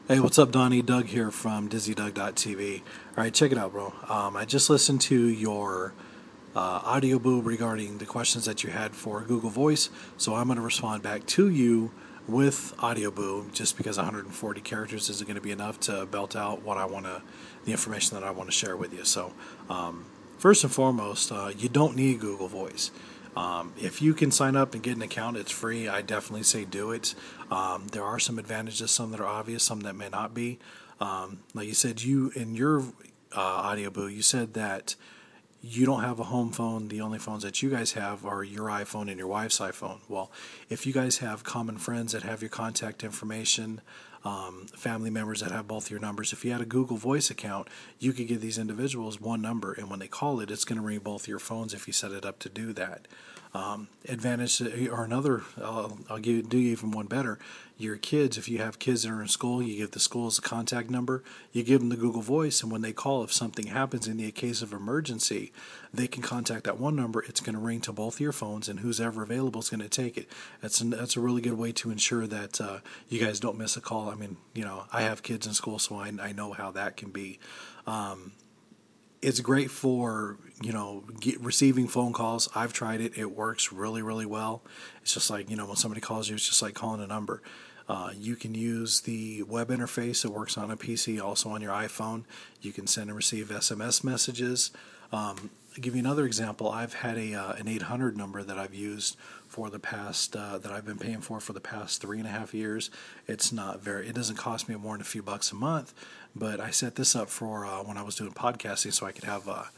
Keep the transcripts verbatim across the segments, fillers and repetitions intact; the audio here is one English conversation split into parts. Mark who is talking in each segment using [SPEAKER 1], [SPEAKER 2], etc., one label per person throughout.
[SPEAKER 1] Hey, what's up, Donnie? Doug here from Dizzy Doug dot T V. All right, check it out, bro. Um, I just listened to your uh, audio boo regarding the questions that you had for Google Voice, so I'm going to respond back to you with audio boo, just because one hundred forty characters isn't going to be enough to belt out what I want to, the information that I want to share with you. So, um, first and foremost, uh, you don't need Google Voice. Um, if you can sign up and get an account, it's free. I definitely say do it. Um, there are some advantages, some that are obvious, some that may not be. Um, like you said, you in your uh, audio boo, you said that you don't have a home phone. The only phones that you guys have are your iPhone and your wife's iPhone. Well, if you guys have common friends that have your contact information, um, family members that have both your numbers, if you had a Google Voice account, you could give these individuals one number, and when they call it, it's going to ring both your phones if you set it up to do that. Um, advantage or another, I'll, I'll give, do you even one better. Your kids, if you have kids that are in school, you give the schools a contact number, you give them the Google Voice, and when they call, if something happens in the case of emergency, they can contact that one number. It's going to ring to both of your phones, and who's ever available is going to take it. That's an, that's a really good way to ensure that uh, you guys don't miss a call. I mean, you know, I have kids in school, so I, I know how that can be. Um, it's great for you know get, receiving phone calls. I've tried it; it works really, really well. It's just like you know when somebody calls you, it's just like calling a number. Uh, you can use the web interface that works on a P C, also on your iPhone. You can send and receive S M S messages. Um, I'll give you another example. I've had a uh, an eight hundred number that I've used for the past uh, that I've been paying for for the past three and a half years. It's not very. It doesn't cost me more than a few bucks a month, but I set this up for uh, when I was doing podcasting, so I could have uh,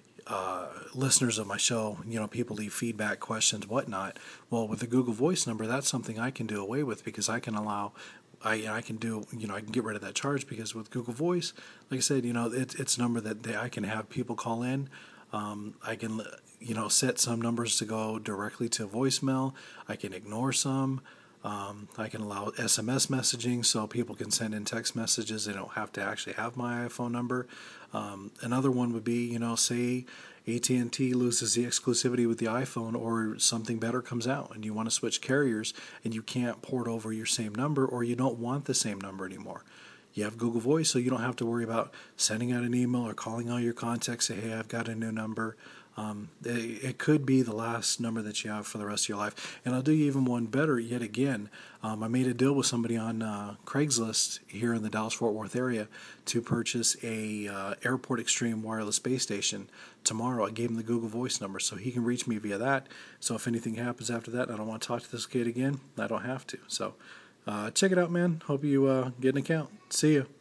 [SPEAKER 1] uh, listeners of my show, you know, people leave feedback, questions, whatnot. Well, with the Google Voice number, that's something I can do away with because I can allow. I, I can do, you know, I can get rid of that charge because with Google Voice, like I said, you know, it, it's a number that they, I can have people call in. Um, I can, you know, set some numbers to go directly to voicemail. I can ignore some. Um, I can allow S M S messaging so people can send in text messages. They don't have to actually have my iPhone number. Um, another one would be, you know, say A T and T loses the exclusivity with the iPhone or something better comes out and you want to switch carriers and you can't port over your same number or you don't want the same number anymore. You have Google Voice, so you don't have to worry about sending out an email or calling all your contacts, say, hey, I've got a new number. Um, it, it could be the last number that you have for the rest of your life. And I'll do you even one better yet again. Um, I made a deal with somebody on uh, Craigslist here in the Dallas-Fort Worth area to purchase a uh, Airport Extreme wireless base station tomorrow. I gave him the Google Voice number, so he can reach me via that. So if anything happens after that, I don't want to talk to this kid again, I don't have to. So uh, check it out, man. Hope you uh, get an account. See you.